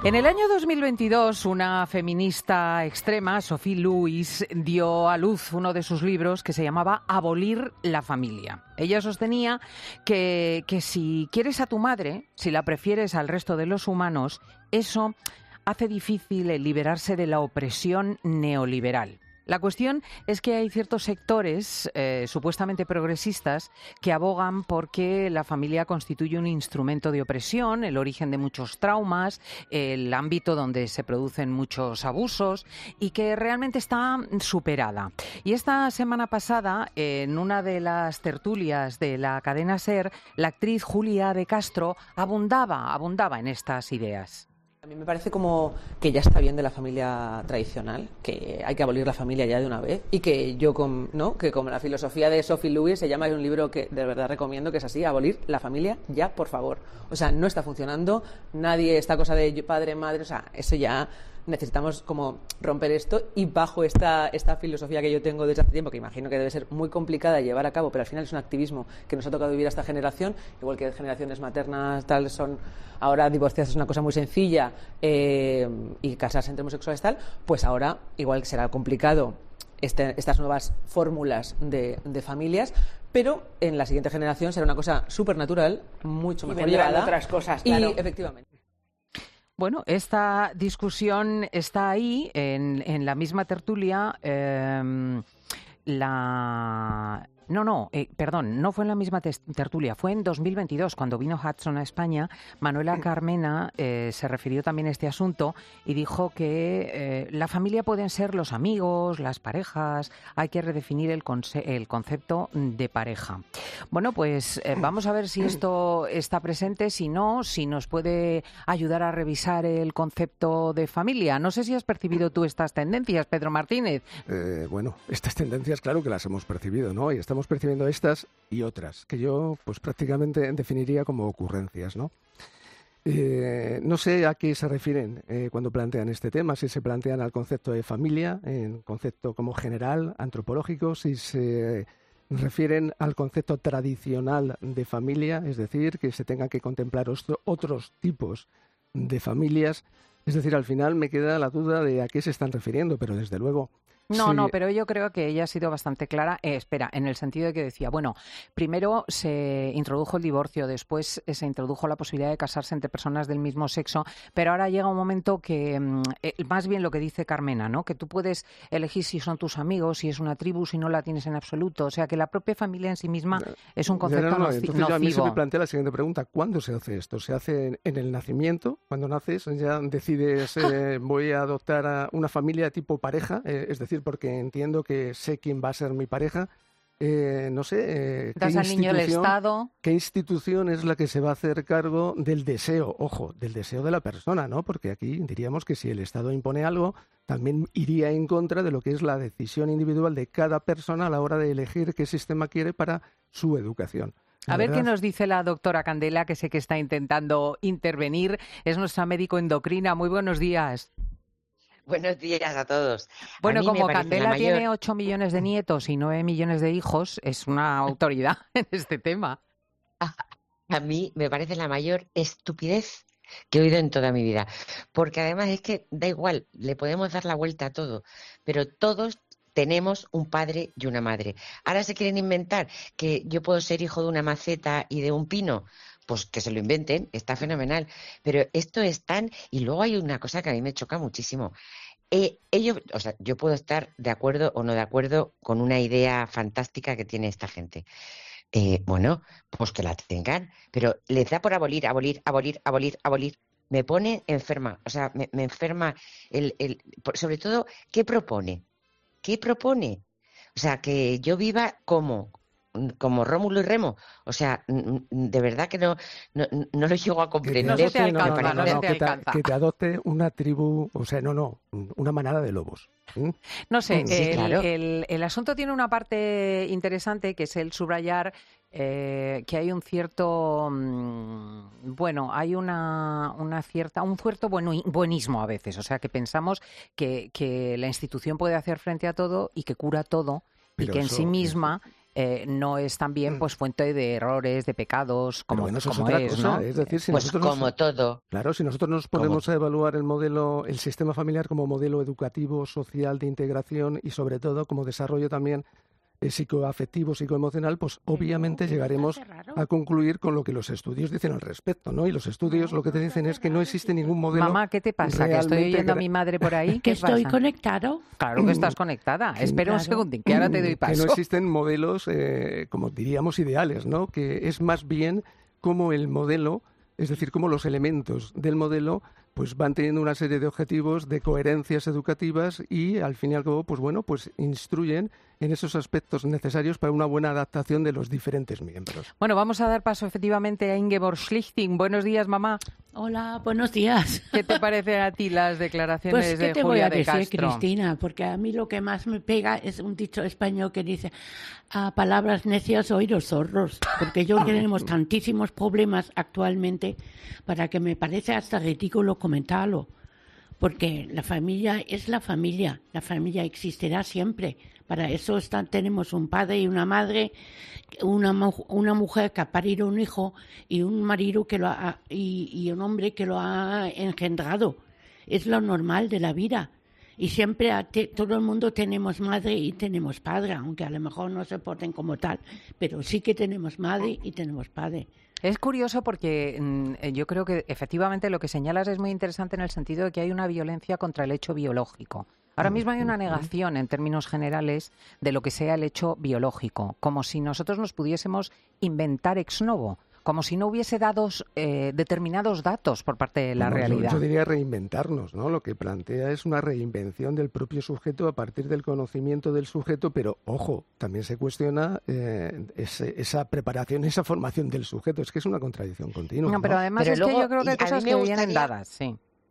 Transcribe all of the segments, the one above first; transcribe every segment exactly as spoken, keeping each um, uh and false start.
En el año dos mil veintidós, una feminista extrema, Sophie Lewis, dio a luz uno de sus libros que se llamaba Abolir la familia. Ella sostenía que, que si quieres a tu madre, si la prefieres al resto de los humanos, eso hace difícil el liberarse de la opresión neoliberal. La cuestión es que hay ciertos sectores eh, supuestamente progresistas que abogan porque la familia constituye un instrumento de opresión, el origen de muchos traumas, el ámbito donde se producen muchos abusos y que realmente está superada. Y esta semana pasada, en una de las tertulias de la cadena SER, la actriz Julia de Castro abundaba, abundaba en estas ideas. A mí me parece como que ya está bien de la familia tradicional, que hay que abolir la familia ya de una vez y que yo, con, ¿no? que como la filosofía de Sophie Lewis se llama, es un libro que de verdad recomiendo, que es así, abolir la familia ya, por favor. O sea, no está funcionando, nadie, esta cosa de padre, madre, o sea, eso ya necesitamos como romper esto y bajo esta, esta filosofía que yo tengo desde hace tiempo, que imagino que debe ser muy complicada de llevar a cabo, pero al final es un activismo que nos ha tocado vivir a esta generación, igual que generaciones maternas, tal, son ahora divorciarse es una cosa muy sencilla eh, y casarse entre homosexuales tal, pues ahora igual será complicado este, estas nuevas fórmulas de, de familias, pero en la siguiente generación será una cosa súper natural, mucho mejor y llevada. otras cosas, claro. Y efectivamente. Bueno, esta discusión está ahí, en, en la misma tertulia. Eh, la... No, no, eh, perdón, no fue en la misma tertulia, fue en dos mil veintidós, cuando vino Hudson a España. Manuela Carmena eh, se refirió también a este asunto y dijo que eh, la familia pueden ser los amigos, las parejas, hay que redefinir el, conce- el concepto de pareja. Bueno, pues eh, vamos a ver si esto está presente, si no, si nos puede ayudar a revisar el concepto de familia. No sé si has percibido tú estas tendencias, Pedro Martínez. Eh, bueno, estas tendencias claro que las hemos percibido, ¿no? Y estamos percibiendo estas y otras, que yo pues prácticamente definiría como ocurrencias, ¿no? Eh, no sé a qué se refieren eh, cuando plantean este tema, si se plantean al concepto de familia, en concepto como general, antropológico, si se refieren al concepto tradicional de familia, es decir, que se tengan que contemplar ostro, otros tipos de familias. Es decir, al final me queda la duda de a qué se están refiriendo, pero desde luego... No, sí. no, pero yo creo que ella ha sido bastante clara. Eh, espera, en el sentido de que decía, bueno, primero se introdujo el divorcio, después se introdujo la posibilidad de casarse entre personas del mismo sexo, pero ahora llega un momento que, eh, más bien lo que dice Carmena, ¿no? Que tú puedes elegir si son tus amigos, si es una tribu, si no la tienes en absoluto. O sea, que la propia familia en sí misma es un concepto no, no, no. noci- Entonces yo a mí se nocivo. me plantea la siguiente pregunta. ¿Cuándo se hace esto? ¿Se hace en, en el nacimiento? Cuando naces ya decides, eh, voy a adoptar a una familia tipo pareja, eh, es decir, porque entiendo que sé quién va a ser mi pareja, eh, no sé, eh, Das ¿qué al niño el institución- Estado. ¿qué institución es la que se va a hacer cargo del deseo? Ojo, del deseo de la persona, ¿no? Porque aquí diríamos que si el Estado impone algo, también iría en contra de lo que es la decisión individual de cada persona a la hora de elegir qué sistema quiere para su educación. La A ver verdad, qué nos dice la doctora Candela, que sé que está intentando intervenir. Es nuestra médico endocrina. Muy buenos días. Buenos días a todos. Bueno, A mí me como parece Candela la mayor... tiene ocho millones de nietos y nueve millones de hijos, es una autoridad en este tema. A mí me parece la mayor estupidez que he oído en toda mi vida. Porque además es que da igual, le podemos dar la vuelta a todo, pero todos tenemos un padre y una madre. Ahora se quieren inventar que yo puedo ser hijo de una maceta y de un pino. Pues que se lo inventen, está fenomenal. Pero esto es tan... Y luego hay una cosa que a mí me choca muchísimo. Eh, ellos, o sea, yo puedo estar de acuerdo o no de acuerdo con una idea fantástica que tiene esta gente. Eh, bueno, pues que la tengan, pero les da por abolir, abolir, abolir, abolir, abolir. Me pone enferma, o sea, me, me enferma el, el, sobre todo, ¿qué propone? ¿Qué propone? O sea, que yo viva como... como Rómulo y Remo, o sea, de verdad que no, no, no lo llego a comprender. No se te no, no, alcanza, no, no se no, te que te, alcanza. que te adopte una tribu, o sea, no, no, una manada de lobos. ¿Mm? No sé, Sí, el, claro. el, el asunto tiene una parte interesante, que es el subrayar eh, que hay un cierto, mmm, bueno, hay una, una cierta, un cierto bueno, buenismo a veces, o sea, que pensamos que, que la institución puede hacer frente a todo y que cura todo, Pero y que en eso- sí misma eh, no es también pues fuente de errores, de pecados, como, bueno, eso como es, otra es, cosa. ¿no? Es decir, si pues nosotros como nos, todo. Claro, si nosotros nos ponemos Como... a evaluar el modelo, el sistema familiar como modelo educativo, social, de integración y sobre todo como desarrollo también eh, psicoafectivo, psicoemocional, pues Pero obviamente no, llegaremos a concluir con lo que los estudios dicen al respecto, ¿no? Y los estudios no, lo que te no dicen es que no existe ningún modelo. Mamá, ¿qué te pasa? ¿Que estoy oyendo a mi madre por ahí? Que ¿Qué estoy pasa? conectado. Claro que estás conectada. Que, Espera un claro. segundín, que ahora te doy paso. Que no existen modelos, eh, como diríamos, ideales, ¿no? Que es más bien como el modelo, es decir, como los elementos del modelo pues van teniendo una serie de objetivos, de coherencias educativas y al fin y al cabo, pues bueno, pues instruyen en esos aspectos necesarios para una buena adaptación de los diferentes miembros. Bueno, vamos a dar paso efectivamente a Ingeborg Schlichting. Buenos días, mamá. Hola, buenos días. ¿Qué te parecen a ti las declaraciones Pues, ¿qué de te Julia voy a de decir, Castro? Cristina? Porque a mí lo que más me pega es un dicho español que dice a palabras necias, oídos sordos. Porque yo tenemos tantísimos problemas actualmente para que me parece hasta ridículo comentarlo. Porque la familia es la familia, la familia existirá siempre. Para eso están, tenemos un padre y una madre, una, una mujer que ha parido un hijo y un marido que lo ha, y, y un hombre que lo ha engendrado. Es lo normal de la vida. Y siempre a te, todo el mundo tenemos madre y tenemos padre, aunque a lo mejor no se porten como tal, pero sí que tenemos madre y tenemos padre. Es curioso porque mm, yo creo que efectivamente lo que señalas es muy interesante en el sentido de que hay una violencia contra el hecho biológico. Ahora mismo hay una negación en términos generales de lo que sea el hecho biológico, como si nosotros nos pudiésemos inventar ex novo, como si no hubiese dados eh, determinados datos por parte de la Bueno, realidad. Yo, yo diría reinventarnos, ¿no? Lo que plantea es una reinvención del propio sujeto a partir del conocimiento del sujeto, pero, ojo, también se cuestiona eh, ese, esa preparación, esa formación del sujeto. Es que es una contradicción continua. No, ¿no? pero además Pero es luego, que yo creo que hay y a mí cosas me que vienen gustaría- dadas, sí.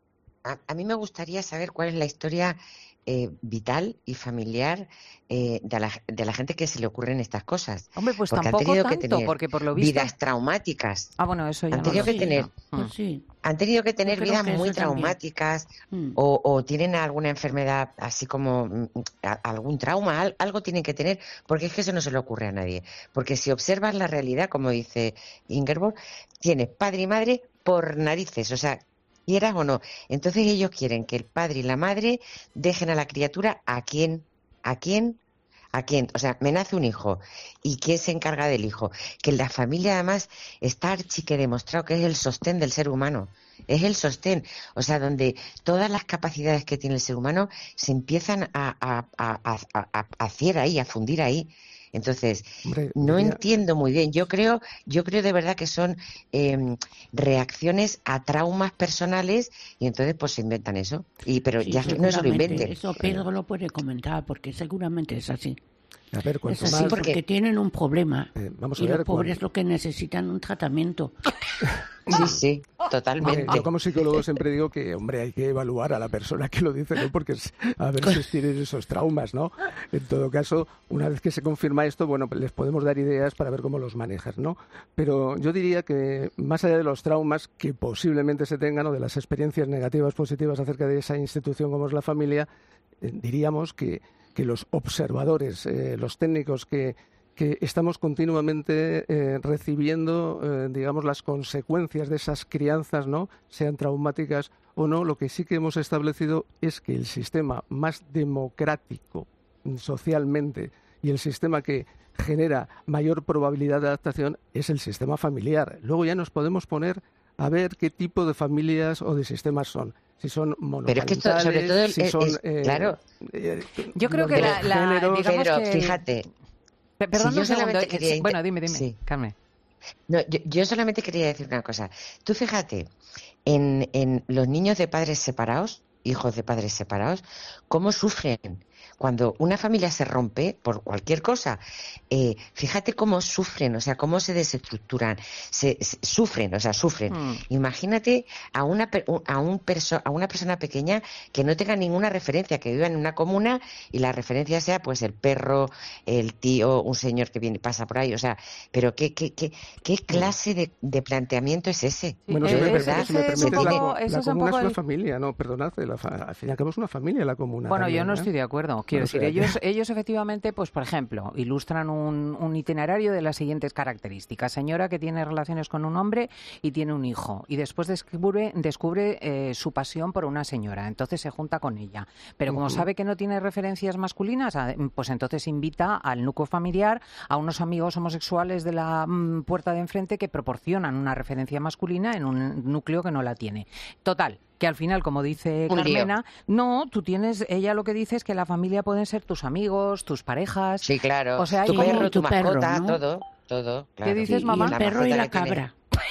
A, a mí me gustaría saber cuál es la historia eh, vital y familiar eh, de, la, de la gente que se le ocurren estas cosas. Hombre, pues Porque han tampoco tenido que tanto, tener porque por lo visto... Vidas traumáticas. Ah, bueno, eso ya Han no tenido lo que sé. tener- Mm. Pues sí. Han tenido que tener creo vidas que muy eso también. traumáticas Mm. o, o tienen alguna enfermedad así como mm, a- algún trauma, al- algo tienen que tener, porque es que eso no se le ocurre a nadie. Porque si observas la realidad, como dice Ingeborg, tienes padre y madre por narices, o sea, quieras o no. Entonces ellos quieren que el padre y la madre dejen a la criatura a quién, a quién, a quién. O sea, me nace un hijo y ¿quién se encarga del hijo? Que la familia además está archique demostrado que es el sostén del ser humano. Es el sostén, o sea, donde todas las capacidades que tiene el ser humano se empiezan a, a, a, a, a, a hacer ahí, a fundir ahí. Entonces, Hombre, no diría- entiendo muy bien. Yo creo, yo creo de verdad que son eh, reacciones a traumas personales y entonces pues se inventan eso. Y pero Sí, ya no se lo seguramente. inventen. Eso Pedro lo puede comentar, porque seguramente es así. A ver, Es cuanto así más... porque- porque tienen un problema. Eh, vamos a Y ver, los pobres cuando- lo que necesitan un tratamiento. Sí, sí, Hombre, totalmente. yo como psicólogo siempre digo que, hombre, hay que evaluar a la persona que lo dice, ¿no? Porque es- a ver si tienen esos traumas, ¿no? En todo caso, una vez que se confirma esto, bueno, pues les podemos dar ideas para ver cómo los manejas, ¿no? Pero yo diría que más allá de los traumas que posiblemente se tengan o de las experiencias negativas, positivas acerca de esa institución como es la familia, eh, diríamos que, que los observadores, eh, los técnicos que que estamos continuamente eh, recibiendo, eh, digamos, las consecuencias de esas crianzas, ¿no? Sean traumáticas o no. Lo que sí que hemos establecido es que el sistema más democrático mm, socialmente y el sistema que genera mayor probabilidad de adaptación es el sistema familiar. Luego ya nos podemos poner a ver qué tipo de familias o de sistemas son. Si son Pero es que esto, monoparentales, sobre todo, el- si es- son... es- eh, claro. eh, Yo creo que los la- la- géneros- digamos Pero que- fíjate, Pe- Perdón si yo un segundo. solamente eh, quería sí, inter- Bueno, dime, dime, sí. Carmen. no, yo, yo solamente quería decir una cosa. Tú fíjate, en, en los niños de padres separados, hijos de padres separados, cómo sufren. Cuando una familia se rompe por cualquier cosa, eh, fíjate cómo sufren, o sea, cómo se desestructuran, se, se- sufren, o sea, sufren. Mm. Imagínate a una per- a un perso- a una persona pequeña que no tenga ninguna referencia, que viva en una comuna y la referencia sea pues el perro, el tío, un señor que viene pasa por ahí, o sea, pero qué qué qué, qué clase de, de planteamiento es ese. Bueno, Eh, si me, de ese- permites, si me ese es un permites, la, poco- co- ese la es un comuna poco es una el- familia, no, perdonad, la fa- al fin y al cabo es una familia la comuna. Bueno, yo también, no ¿eh? estoy de acuerdo. no, quiero O sea decir, que- ellos, ellos efectivamente, pues por ejemplo, ilustran un, un itinerario de las siguientes características. Señora que tiene relaciones con un hombre y tiene un hijo, y después descubre, descubre eh, su pasión por una señora, entonces se junta con ella. Pero como Ujú. sabe que no tiene referencias masculinas, a- pues entonces invita al núcleo familiar a unos amigos homosexuales de la mm, puerta de enfrente que proporcionan una referencia masculina en un núcleo que no la tiene. Total, que al final, como dice Un lío. Carmena, no, tú tienes, ella lo que dice es que la familia pueden ser tus amigos, tus parejas. Sí, claro. O sea, tu hay perro, como tu, tu perro, mascota, ¿no? todo, todo. Claro. dices, Y- mamá? Y el perro y mascota la que tiene. cabra.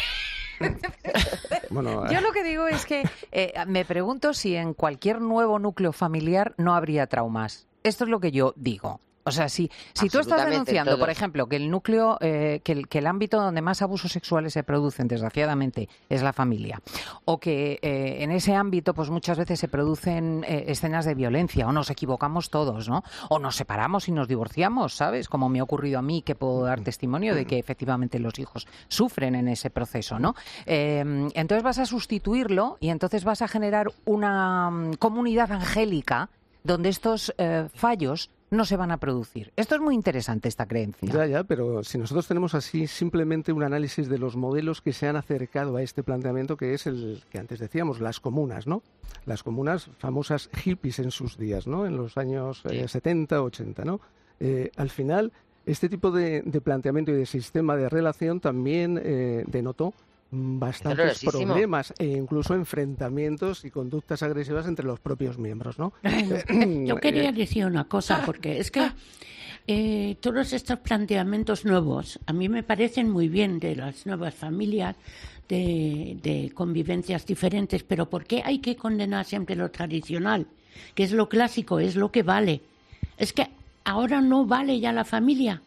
Bueno, Yo lo que digo es que eh, me pregunto si en cualquier nuevo núcleo familiar no habría traumas. Esto es lo que yo digo. O sea, si, si tú estás Absolutamente denunciando, todo. por ejemplo, que el núcleo, eh, que, el, que el ámbito donde más abusos sexuales se producen, desgraciadamente, es la familia, o que eh, en ese ámbito, pues muchas veces se producen eh, escenas de violencia, o nos equivocamos todos, ¿no? O nos separamos y nos divorciamos, ¿sabes? Como me ha ocurrido a mí, que puedo dar testimonio de que efectivamente los hijos sufren en ese proceso, ¿no? Eh, entonces vas a sustituirlo y entonces vas a generar una mm, comunidad angélica donde estos eh, fallos no se van a producir. Esto es muy interesante, esta creencia. ya, ya, pero si nosotros tenemos así simplemente un análisis de los modelos que se han acercado a este planteamiento, que es el que antes decíamos, las comunas, ¿no? Las comunas famosas hippies en sus días, ¿no? En los años eh, setenta, ochenta, ¿no? Eh, al final, este tipo de, de planteamiento y de sistema de relación también eh, denotó bastantes dolorosísimo. problemas e incluso enfrentamientos y conductas agresivas entre los propios miembros, ¿no? Yo quería Eh, decir una cosa, porque es que eh, todos estos planteamientos nuevos a mí me parecen muy bien, de las nuevas familias, de, de convivencias diferentes, pero ¿por qué hay que condenar siempre lo tradicional? Que es lo clásico, es lo que vale. Es que ahora no vale ya la familia.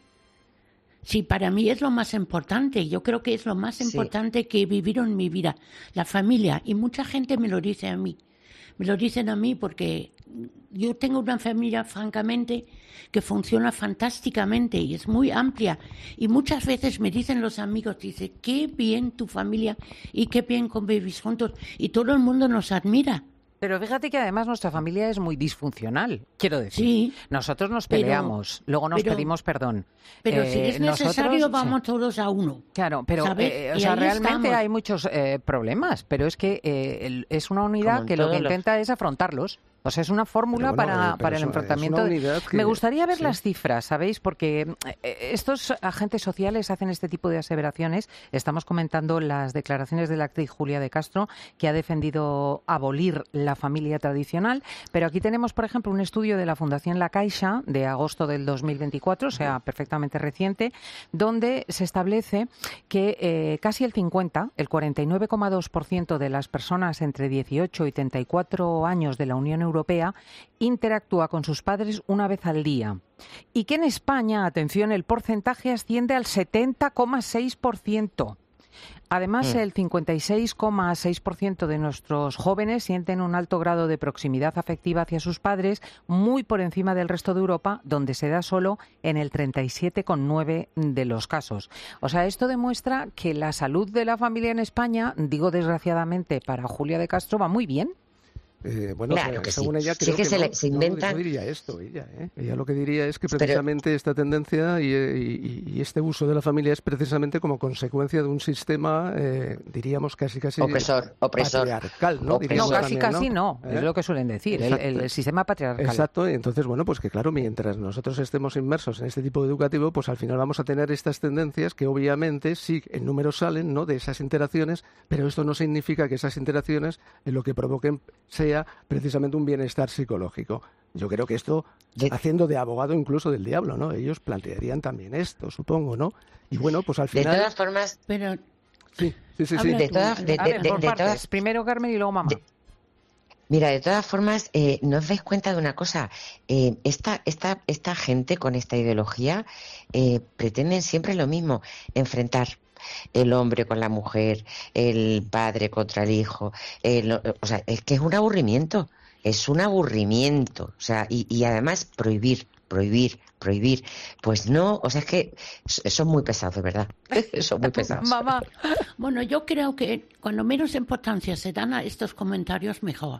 Sí, para mí es lo más importante. Yo creo que es lo más Sí. importante que he vivido en mi vida, la familia. Y mucha gente me lo dice a mí. Me lo dicen a mí porque yo tengo una familia, francamente, que funciona fantásticamente y es muy amplia. Y muchas veces me dicen los amigos, dice, qué bien tu familia y qué bien convivís juntos. Y todo el mundo nos admira. Pero fíjate que además nuestra familia es muy disfuncional, quiero decir. Sí. Nosotros nos Pero- peleamos, luego nos pero- pedimos perdón. Pero Eh, si es necesario, nosotros- vamos sí. todos a uno. Claro, pero ¿sabes? eh, o Y sea, ahí realmente estamos. hay muchos eh, problemas, pero es que eh, el- es una unidad Como en que lo que todos los- intenta es afrontarlos. O sea, es una fórmula Pero bueno, para, eh, pero para el es una- es una enfrentamiento. de- unidad que- Me gustaría ver sí. las cifras, ¿sabéis? Porque eh, estos agentes sociales hacen este tipo de aseveraciones. Estamos comentando las declaraciones de la actriz Julia de Castro, que ha defendido abolir la familia tradicional. Pero aquí tenemos, por ejemplo, un estudio de la Fundación La Caixa de agosto del dos mil veinticuatro, o sea, perfectamente reciente, donde se establece que eh, casi el cincuenta, el cuarenta y nueve coma dos por ciento de las personas entre dieciocho y treinta y cuatro años de la Unión Europea interactúa con sus padres una vez al día. Y que en España, atención, el porcentaje asciende al setenta coma seis por ciento. Además, Mm. el cincuenta y seis coma seis por ciento de nuestros jóvenes sienten un alto grado de proximidad afectiva hacia sus padres, muy por encima del resto de Europa, donde se da solo en el treinta y siete coma nueve por ciento de los casos. O sea, esto demuestra que la salud de la familia en España, digo desgraciadamente para Julia de Castro, va muy bien. Eh, bueno, Claro eh, que sí. según ella, Sí creo que que, se no, le- se no- inventan- no diría esto, ella, ¿eh? Ella lo que diría es que Pero- precisamente esta tendencia y, y- y este uso de la familia es precisamente como consecuencia de un sistema, eh, diríamos casi casi Opresor, opresor. patriarcal, ¿no? Opresor. Diríamos No, casi, también, casi no, ¿Eh? es lo que suelen decir, el, Exacto. el sistema patriarcal. Exacto, y entonces, bueno, pues que claro, mientras nosotros estemos inmersos en este tipo de educativo, pues al final vamos a tener estas tendencias que obviamente sí, en números salen, ¿no?, de esas interacciones, pero esto no significa que esas interacciones en lo que provoquen sea precisamente un bienestar psicológico. Yo creo que esto, De- haciendo de abogado incluso del diablo, ¿no? Ellos plantearían también esto, supongo, ¿no? Y bueno, pues al De final... todas formas, Pero Sí, sí, sí, sí. Habla de tú, todas, de, A de- ver, de- por de partes. todas, Primero Carmen y luego mamá. de- mira, de todas formas, eh, ¿no os dais cuenta de una cosa? Eh, esta, esta, esta gente con esta ideología eh, pretenden siempre lo mismo, enfrentar el hombre con la mujer, el padre contra el hijo. el- o sea, es que es un aburrimiento, es un aburrimiento. O sea, y, y además prohibir, prohibir, prohibir. Pues no, o sea, es que s- son muy pesados, de verdad. Son muy pesados. Mamá. bueno, yo creo que cuando menos importancia se dan a estos comentarios, mejor.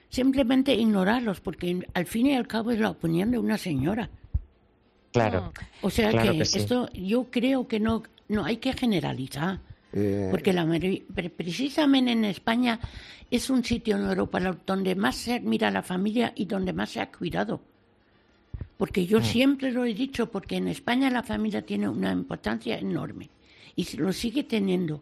simplemente ignorarlos, porque al fin y al cabo es la opinión de una señora. Claro. O sea claro que, que sí. esto yo creo que no, no hay que generalizar. Eh, Porque la, precisamente en España es un sitio en Europa donde más se mira a la familia y donde más se ha cuidado. Porque yo mm. siempre lo he dicho, porque en España la familia tiene una importancia enorme y lo sigue teniendo.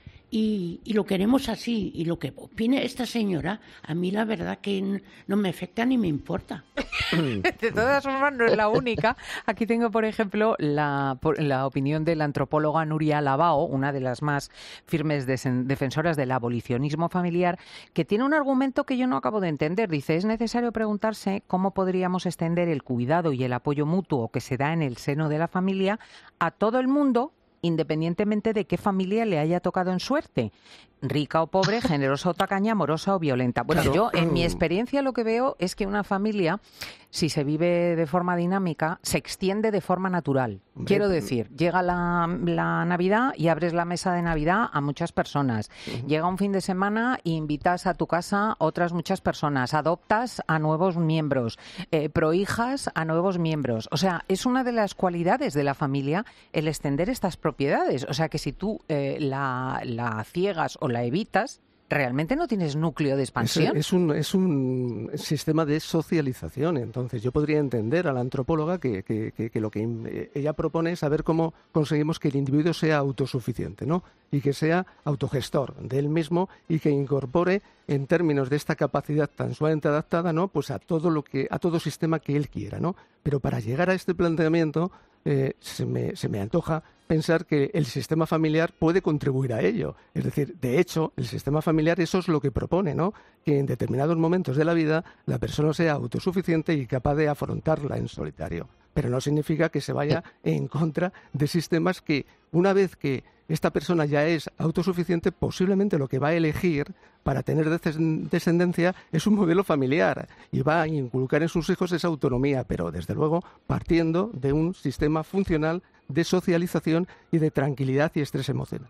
Y, y lo queremos así. Y lo que opine esta señora, a mí la verdad que no me afecta ni me importa. De todas formas, no es la única. Aquí tengo, por ejemplo, la, la opinión de la antropóloga Nuria Labao, una de las más firmes defensoras del abolicionismo familiar, que tiene un argumento que yo no acabo de entender. Dice, es necesario preguntarse cómo podríamos extender el cuidado y el apoyo mutuo que se da en el seno de la familia a todo el mundo, independientemente de qué familia le haya tocado en suerte, rica o pobre, generosa o tacaña, amorosa o violenta. Bueno, claro. yo en mi experiencia lo que veo es que una familia, si se vive de forma dinámica, se extiende de forma natural. Hombre. Quiero decir, llega la, la Navidad y abres la mesa de Navidad a muchas personas. Uh-huh. Llega un fin de semana e invitas a tu casa otras muchas personas. Adoptas a nuevos miembros, eh, prohijas a nuevos miembros. O sea, es una de las cualidades de la familia el extender estas propiedades. O sea, que si tú eh, la, la ciegas o la evitas, realmente no tienes núcleo de expansión. Es, es, un, es un sistema de socialización. Entonces, yo podría entender a la antropóloga que, que, que, que lo que ella propone es saber cómo conseguimos que el individuo sea autosuficiente, ¿no? Y que sea autogestor de él mismo y que incorpore, en términos de esta capacidad tan suavemente adaptada, ¿no? Pues a todo lo que, a todo sistema que él quiera, ¿no? Pero para llegar a este planteamiento, eh, se me, se me antoja pensar que el sistema familiar puede contribuir a ello. Es decir, de hecho, el sistema familiar eso es lo que propone, ¿no? Que en determinados momentos de la vida la persona sea autosuficiente y capaz de afrontarla en solitario. Pero no significa que se vaya en contra de sistemas que, una vez que esta persona ya es autosuficiente, posiblemente lo que va a elegir para tener descendencia es un modelo familiar y va a inculcar en sus hijos esa autonomía, pero desde luego partiendo de un sistema funcional de socialización y de tranquilidad y estrés emocional.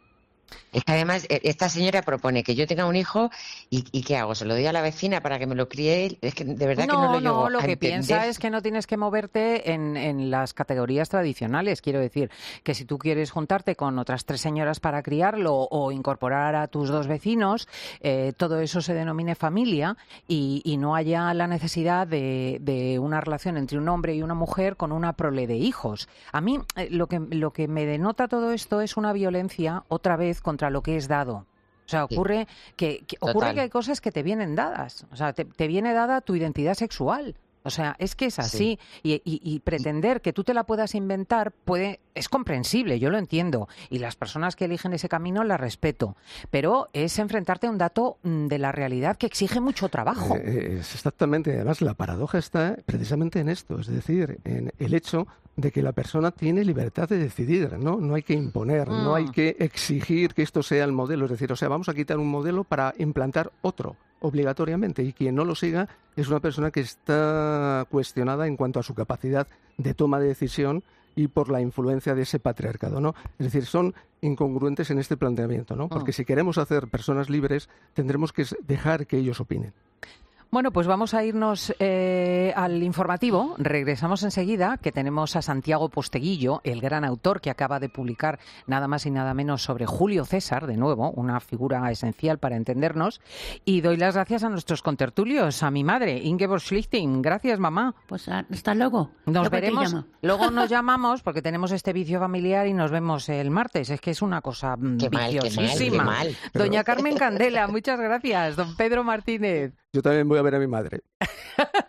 Es que además esta señora propone que yo tenga un hijo y, y ¿qué hago? ¿Se lo doy a la vecina para que me lo críe? Es que de verdad no, que no lo llevo No, lo a que entender. piensa es que no tienes que moverte en, en las categorías tradicionales. Quiero decir, que si tú quieres juntarte con otras tres señoras para criarlo o incorporar a tus dos vecinos, eh, todo eso se denomine familia y, y no haya la necesidad de, de una relación entre un hombre y una mujer con una prole de hijos. A mí eh, lo que, lo que me denota todo esto es una violencia, otra vez, contra lo que es dado. O sea, ocurre, sí. que, que, ocurre que hay cosas que te vienen dadas. O sea, te, te viene dada tu identidad sexual. O sea, es que es así. Sí. Y, y, y pretender que tú te la puedas inventar puede es comprensible, yo lo entiendo. Y las personas que eligen ese camino las respeto. Pero es enfrentarte a un dato de la realidad que exige mucho trabajo. Eh, es exactamente. Además, la paradoja está precisamente en esto. Es decir, en el hecho de que la persona tiene libertad de decidir, ¿no? No hay que imponer, mm. no hay que exigir que esto sea el modelo. Es decir, o sea, vamos a quitar un modelo para implantar otro obligatoriamente, y quien no lo siga es una persona que está cuestionada en cuanto a su capacidad de toma de decisión y por la influencia de ese patriarcado, ¿no? Es decir, son incongruentes en este planteamiento, ¿no? Porque si queremos hacer personas libres, tendremos que dejar que ellos opinen. Bueno, pues vamos a irnos eh, al informativo. Regresamos enseguida, que tenemos a Santiago Posteguillo, el gran autor que acaba de publicar nada más y nada menos sobre Julio César, de nuevo, una figura esencial para entendernos. Y doy las gracias a nuestros contertulios, a mi madre, Ingeborg Schlichting. Gracias, mamá. Pues hasta luego. Nos veremos. Luego nos llamamos porque tenemos este vicio familiar y nos vemos el martes. Es que es una cosa qué viciosísima. Mal, qué mal, qué mal. Doña Carmen Candela, muchas gracias. Don Pedro Martínez. Yo también voy a ver a mi madre.